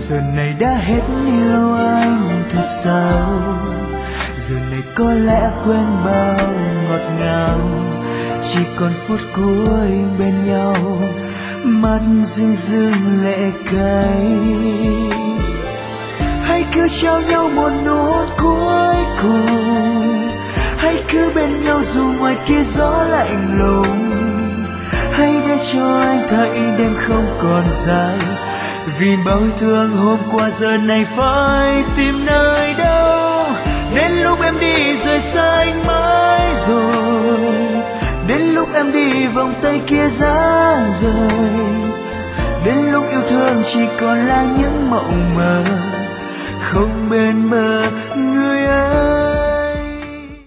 giờ này đã hết yêu anh thật sâu, giờ này có lẽ quên bao ngọt ngào, chỉ còn phút cuối bên nhau, mắt rưng rưng lệ cay. Hãy cứ trao nhau một nụ hôn cuối cùng, hãy cứ bên nhau dù ngoài kia gió lạnh lùng, hãy để cho anh thấy đêm không còn dài, vì bao thương hôm qua giờ này phải tìm nơi đâu. Đến lúc em đi rời xa anh mãi rồi, đến lúc em đi vòng tay kia giá rời, đến lúc yêu thương chỉ còn là những mộng mơ không bên bờ